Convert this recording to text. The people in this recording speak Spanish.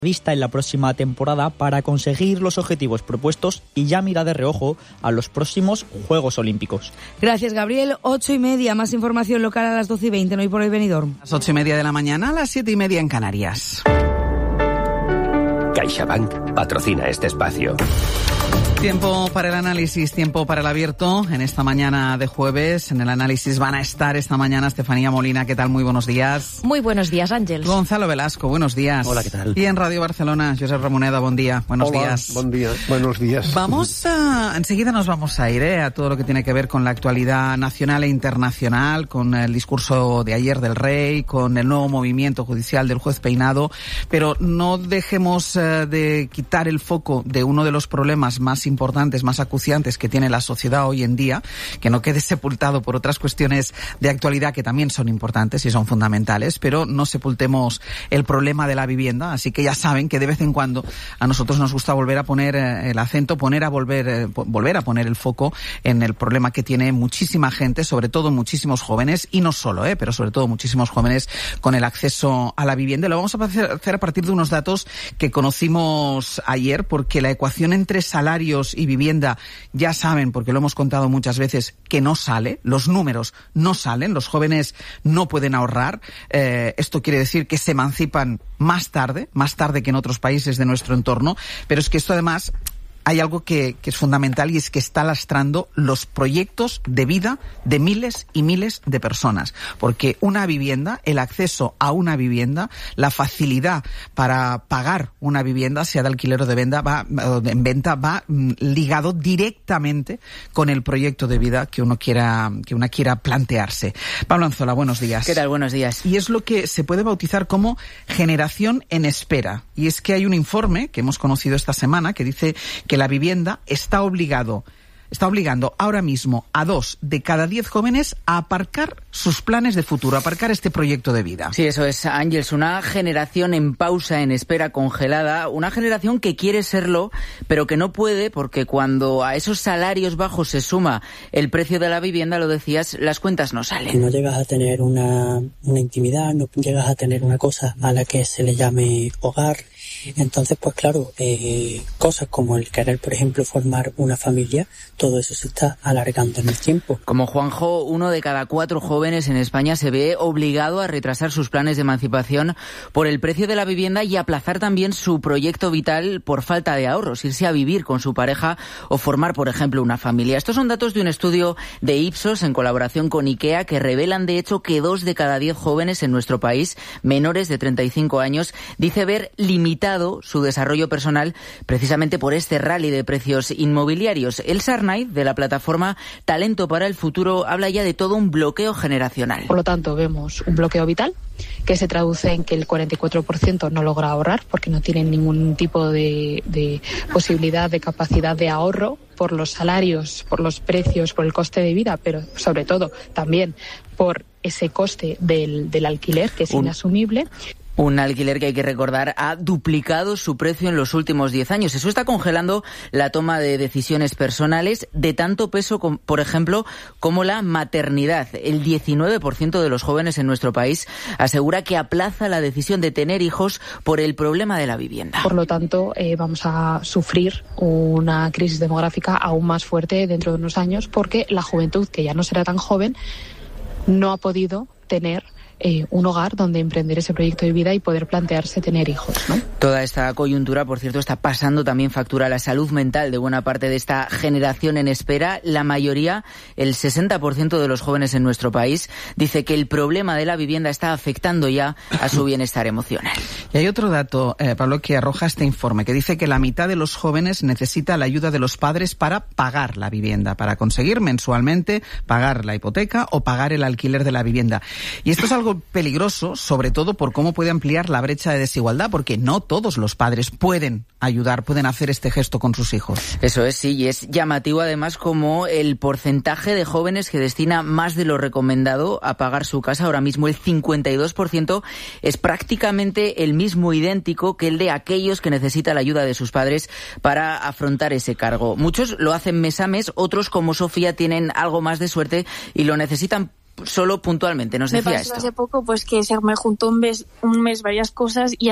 vista en la próxima temporada para conseguir los objetivos propuestos y ya mira de reojo a los próximos Juegos Olímpicos. Gracias, Gabriel. 8:30, más información local a las 12:20, no hay por hoy Benidorm. A las 8:30 de la mañana, a las 7:30 en Canarias. CaixaBank patrocina este espacio. Tiempo para el análisis, tiempo para el abierto. En esta mañana de jueves, en el análisis van a estar esta mañana Estefanía Molina. ¿Qué tal? Muy buenos días. Muy buenos días, Ángel. Gonzalo Velasco, buenos días. Hola, ¿qué tal? Y en Radio Barcelona, Josep Ramoneda, buen día. Buenos días. Buen día, buenos días. Enseguida nos vamos a ir a todo lo que tiene que ver con la actualidad nacional e internacional, con el discurso de ayer del Rey, con el nuevo movimiento judicial del juez Peinado, pero no dejemos de quitar el foco de uno de los problemas más importantes, más acuciantes que tiene la sociedad hoy en día, que no quede sepultado por otras cuestiones de actualidad que también son importantes y son fundamentales, pero no sepultemos el problema de la vivienda. Así que ya saben que de vez en cuando a nosotros nos gusta volver a poner el acento, volver a poner el foco en el problema que tiene muchísima gente, sobre todo muchísimos jóvenes, y no solo, pero sobre todo muchísimos jóvenes con el acceso a la vivienda. Lo vamos a hacer a partir de unos datos que conocimos ayer, porque la ecuación entre salarios y vivienda, ya saben, porque lo hemos contado muchas veces, que no sale, los números no salen, los jóvenes no pueden ahorrar. Esto quiere decir que se emancipan más tarde que en otros países de nuestro entorno, pero es que esto además hay algo que es fundamental, y es que está lastrando los proyectos de vida de miles y miles de personas. Porque una vivienda, el acceso a una vivienda, la facilidad para pagar una vivienda, sea de alquiler o de venta, va ligado directamente con el proyecto de vida que una quiera plantearse. Pablo Anzola, buenos días. ¿Qué tal? Buenos días. Y es lo que se puede bautizar como generación en espera. Y es que hay un informe que hemos conocido esta semana que dice que la vivienda está obligando ahora mismo a 2 de cada 10 jóvenes a aparcar sus planes de futuro, a aparcar este proyecto de vida. Sí, eso es, Ángels, una generación en pausa, en espera, congelada, una generación que quiere serlo, pero que no puede, porque cuando a esos salarios bajos se suma el precio de la vivienda, lo decías, las cuentas no salen. No llegas a tener una intimidad, no llegas a tener una cosa a la que se le llame hogar. Entonces, pues claro, cosas como el querer, por ejemplo, formar una familia, todo eso se está alargando en el tiempo. Como Juanjo, 1 de cada 4 jóvenes en España se ve obligado a retrasar sus planes de emancipación por el precio de la vivienda y aplazar también su proyecto vital por falta de ahorros, irse a vivir con su pareja o formar, por ejemplo, una familia. Estos son datos de un estudio de Ipsos en colaboración con IKEA que revelan, de hecho, que 2 de cada 10 jóvenes en nuestro país, menores de 35 años, dice ver limitado su desarrollo personal precisamente por este rally de precios inmobiliarios. El Sarnay, de la plataforma Talento para el Futuro, habla ya de todo un bloqueo generacional. Por lo tanto, vemos un bloqueo vital que se traduce en que el 44% no logra ahorrar porque no tienen ningún tipo de posibilidad, de capacidad de ahorro por los salarios, por los precios, por el coste de vida, pero sobre todo también por ese coste del alquiler, que es inasumible. Un alquiler que, hay que recordar, ha duplicado su precio en los últimos 10 años. Eso está congelando la toma de decisiones personales de tanto peso, por ejemplo, como la maternidad. El 19% de los jóvenes en nuestro país asegura que aplaza la decisión de tener hijos por el problema de la vivienda. Por lo tanto, vamos a sufrir una crisis demográfica aún más fuerte dentro de unos años, porque la juventud, que ya no será tan joven, no ha podido tener un hogar donde emprender ese proyecto de vida y poder plantearse tener hijos, ¿no? Toda esta coyuntura, por cierto, está pasando también factura a la salud mental de buena parte de esta generación en espera. La mayoría, el 60% de los jóvenes en nuestro país, dice que el problema de la vivienda está afectando ya a su bienestar emocional. Y hay otro dato, Pablo, que arroja este informe, que dice que la mitad de los jóvenes necesita la ayuda de los padres para pagar la vivienda, para conseguir mensualmente pagar la hipoteca o pagar el alquiler de la vivienda. Y esto es algo peligroso, sobre todo por cómo puede ampliar la brecha de desigualdad, porque no todos los padres pueden ayudar, pueden hacer este gesto con sus hijos. Eso es, sí, y es llamativo además como el porcentaje de jóvenes que destina más de lo recomendado a pagar su casa. Ahora mismo el 52% es prácticamente el mismo, idéntico que el de aquellos que necesitan la ayuda de sus padres para afrontar ese cargo. Muchos lo hacen mes a mes, otros, como Sofía, tienen algo más de suerte y lo necesitan solo puntualmente. Nos decía esto. Me pasó hace poco pues que se me juntó un mes varias cosas y